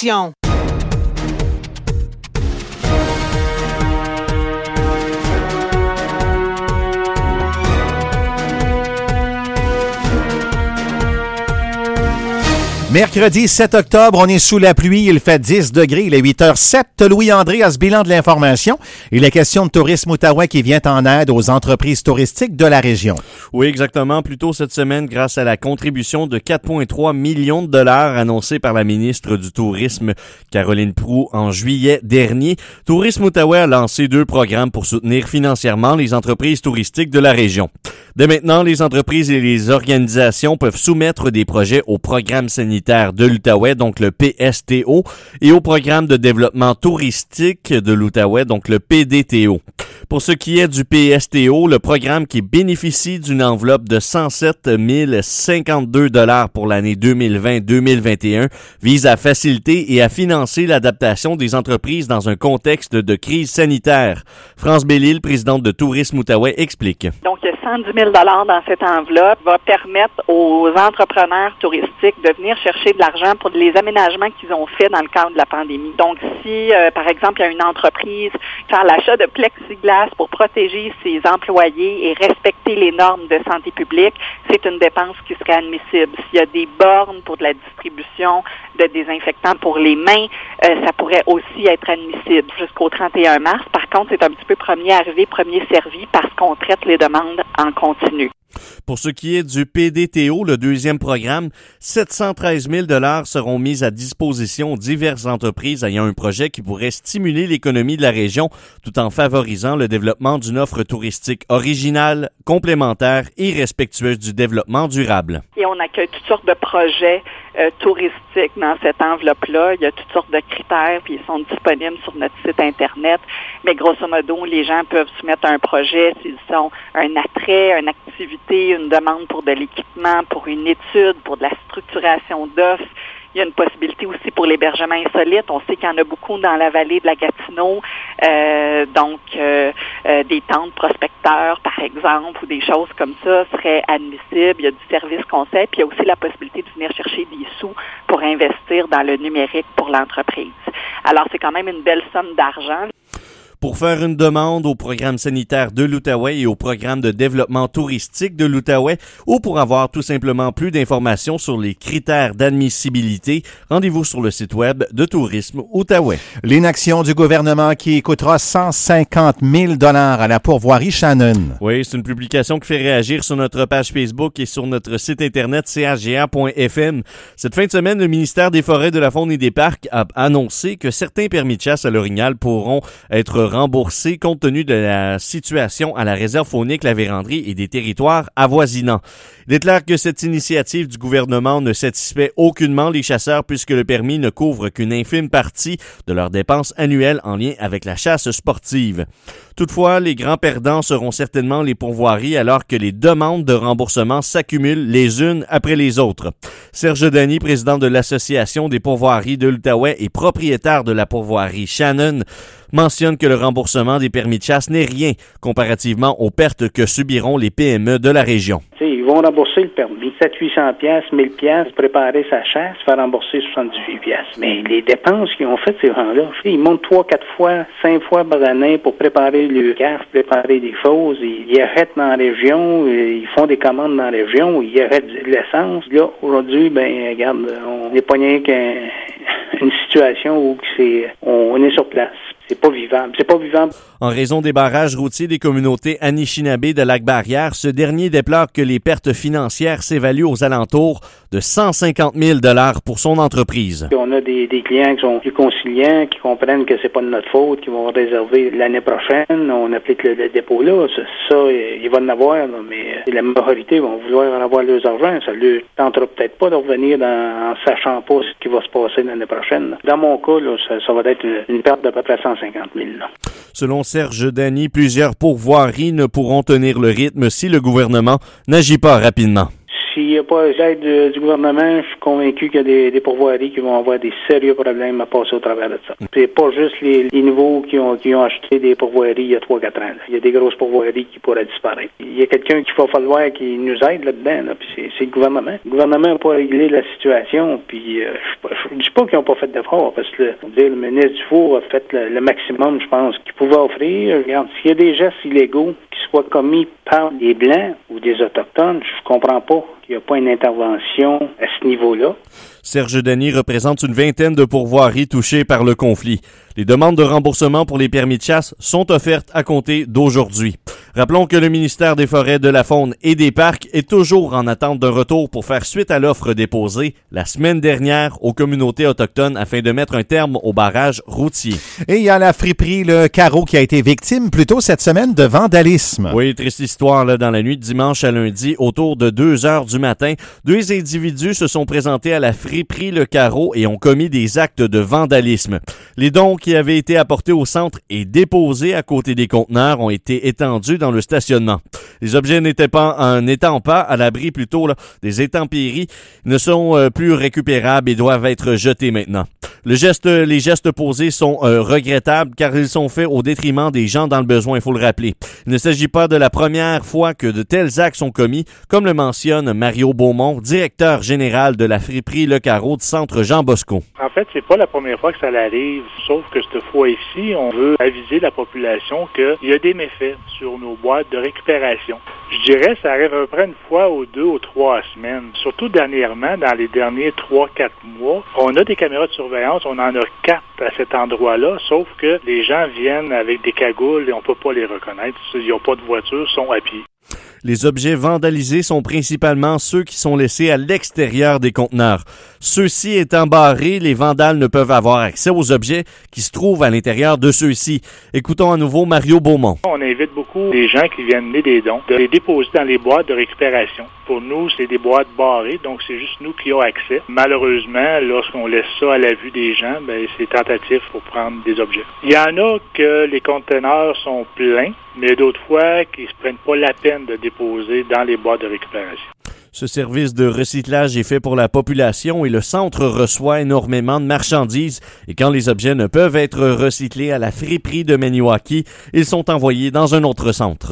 l'émission. Mercredi 7 octobre, on est sous la pluie, il fait 10 degrés, il est 8h07. Louis-André a ce bilan de l'information et la question de Tourisme Outaouais qui vient en aide aux entreprises touristiques de la région. Oui, exactement. Plus tôt cette semaine, grâce à la contribution de 4,3 millions de dollars annoncée par la ministre du Tourisme, Caroline Proulx, en juillet dernier, Tourisme Outaouais a lancé 2 programmes pour soutenir financièrement les entreprises touristiques de la région. Dès maintenant, les entreprises et les organisations peuvent soumettre des projets au programme sanitaire de l'Outaouais, donc le PSTO, et au programme de développement touristique de l'Outaouais, donc le PDTO. Pour ce qui est du PSTO, le programme qui bénéficie d'une enveloppe de 107 052 $ pour l'année 2020-2021 vise à faciliter et à financer l'adaptation des entreprises dans un contexte de crise sanitaire. France Bellil, présidente de Tourisme Outaouais, explique. Donc, il y a 110 000 $ dans cette enveloppe va permettre aux entrepreneurs touristiques de venir chercher de l'argent pour les aménagements qu'ils ont faits dans le cadre de la pandémie. Donc, si, par exemple, il y a une entreprise faire l'achat de plexiglas pour protéger ses employés et respecter les normes de santé publique, c'est une dépense qui serait admissible. S'il y a des bornes pour de la distribution de désinfectants pour les mains, ça pourrait aussi être admissible jusqu'au 31 mars. Par contre, c'est un petit peu premier arrivé, premier servi parce qu'on traite les demandes en continu. Pour ce qui est du PDTO, le deuxième programme, 713 000 $ seront mis à disposition diverses entreprises ayant un projet qui pourrait stimuler l'économie de la région tout en favorisant le développement d'une offre touristique originale, complémentaire et respectueuse du développement durable. Et on accueille toutes sortes de projets touristiques dans cette enveloppe-là. Il y a toutes sortes de critères, puis ils sont disponibles sur notre site Internet. Mais grosso modo, les gens peuvent soumettre un projet s'ils sont un attrait, une activité, une demande pour de l'équipement, pour une étude, pour de la structuration d'offres. Il y a une possibilité aussi pour l'hébergement insolite. On sait qu'il y en a beaucoup dans la vallée de la Gatineau, des tentes prospecteurs, par exemple, ou des choses comme ça seraient admissibles. Il y a du service conseil, puis il y a aussi la possibilité de venir chercher des sous pour investir dans le numérique pour l'entreprise. Alors, c'est quand même une belle somme d'argent. Pour faire une demande au programme sanitaire de l'Outaouais et au programme de développement touristique de l'Outaouais ou pour avoir tout simplement plus d'informations sur les critères d'admissibilité, rendez-vous sur le site web de Tourisme Outaouais. L'inaction du gouvernement qui coûtera 150 000 $ à la pourvoirie Shannon. Oui, c'est une publication qui fait réagir sur notre page Facebook et sur notre site internet chga.fm. Cette fin de semaine, le ministère des Forêts, de la Faune et des Parcs a annoncé que certains permis de chasse à l'orignal pourront être remboursés compte tenu de la situation à la réserve faunique La Vérandrie et des territoires avoisinants. Il déclare que cette initiative du gouvernement ne satisfait aucunement les chasseurs puisque le permis ne couvre qu'une infime partie de leurs dépenses annuelles en lien avec la chasse sportive. Toutefois, les grands perdants seront certainement les pourvoiries alors que les demandes de remboursement s'accumulent les unes après les autres. Serge Dany, président de l'Association des pourvoiries de l'Outaouais et propriétaire de la pourvoirie Shannon, mentionne que le remboursement des permis de chasse n'est rien comparativement aux pertes que subiront les PME de la région. Ils vont rembourser le permis. 700-800 $, 1000 $, préparer sa chasse, faire rembourser 78 $. Mais les dépenses qu'ils ont faites, ces gens-là, ils montent 3, 4 fois, 5 fois par année pour préparer le CAF, préparer des choses. Ils arrêtent dans la région, ils font des commandes dans la région, ils arrêtent de l'essence. Là, aujourd'hui, regarde, on n'est pas rien qu'une situation où on est sur place. C'est pas vivable. En raison des barrages routiers des communautés Anishinaabe de Lac-Barrière, ce dernier déplore que les pertes financières s'évaluent aux alentours de 150 000 $ pour son entreprise. On a des clients qui sont plus conciliants, qui comprennent que c'est pas de notre faute, qui vont réserver l'année prochaine. On applique le dépôt là. Ça, il va en avoir, là, mais la majorité vont vouloir avoir leurs argent. Ça ne leur tentera peut-être pas de revenir en sachant pas ce qui va se passer l'année prochaine. Dans mon cas, là, ça va être une perte d'à peu près 150 000 $. Selon Serge Dany, plusieurs pourvoiries ne pourront tenir le rythme si le gouvernement n'agit pas rapidement. s'il n'y a pas d'aide du gouvernement, je suis convaincu qu'il y a des pourvoiries qui vont avoir des sérieux problèmes à passer au travers de ça. C'est pas juste les nouveaux qui ont acheté des pourvoiries il y a 3-4 ans. Il y a des grosses pourvoiries qui pourraient disparaître. Il y a quelqu'un qu'il va falloir qui nous aide là-dedans, là, puis c'est le gouvernement. Le gouvernement n'a pas réglé la situation, puis je dis pas qu'ils n'ont pas fait d'efforts, parce que le ministre Dufour a fait le maximum, je pense, qu'il pouvait offrir. Regarde, s'il y a des gestes illégaux qui soient commis par des Blancs ou des Autochtones, je comprends pas qu'il n'y a pas une intervention à ce niveau-là. Serge Denis représente une vingtaine de pourvoiries touchées par le conflit. Les demandes de remboursement pour les permis de chasse sont offertes à compter d'aujourd'hui. Rappelons que le ministère des Forêts, de la Faune et des Parcs est toujours en attente d'un retour pour faire suite à l'offre déposée la semaine dernière aux communautés autochtones afin de mettre un terme au barrage routier. Et il y a la friperie Le Carreau qui a été victime plus tôt cette semaine de vandalisme. Oui, triste histoire là, dans la nuit de dimanche à lundi, autour de 2 heures du matin. 2 individus se sont présentés à la friperie Le Carreau et ont commis des actes de vandalisme. Les dons qui avaient été apportés au centre et déposés à côté des conteneurs ont été étendus dans le stationnement. Les objets n'étant pas à l'abri plutôt là, des intempéries, ne sont plus récupérables et doivent être jetés maintenant. Les gestes posés sont regrettables car ils sont faits au détriment des gens dans le besoin, il faut le rappeler. Il ne s'agit pas de la première fois que de tels actes sont commis, comme le mentionne Mario Beaumont, directeur général de la friperie Le Carreau du centre Jean Bosco. En fait, c'est pas la première fois que ça arrive, sauf que cette fois-ci, on veut aviser la population qu'il y a des méfaits sur nos boîtes de récupération. Je dirais que ça arrive à peu près une fois ou 2 ou 3 semaines. Surtout dernièrement, dans les derniers 3-4 mois, on a des caméras de surveillance, on en a 4 à cet endroit-là, sauf que les gens viennent avec des cagoules et on peut pas les reconnaître. S'ils n'ont pas de voiture, ils sont à pied. Les objets vandalisés sont principalement ceux qui sont laissés à l'extérieur des conteneurs. Ceux-ci étant barrés, les vandales ne peuvent avoir accès aux objets qui se trouvent à l'intérieur de ceux-ci. Écoutons à nouveau Mario Beaumont. On invite beaucoup les gens qui viennent mener des dons de les déposer dans les boîtes de récupération. Pour nous, c'est des boîtes barrées, donc c'est juste nous qui avons accès. Malheureusement, lorsqu'on laisse ça à la vue des gens, c'est tentatif pour prendre des objets. Il y en a que les conteneurs sont pleins, mais d'autres fois qui se prennent pas la peine de déposer dans les boîtes de récupération. Ce service de recyclage est fait pour la population et le centre reçoit énormément de marchandises. Et quand les objets ne peuvent être recyclés à la friperie de Maniwaki, ils sont envoyés dans un autre centre.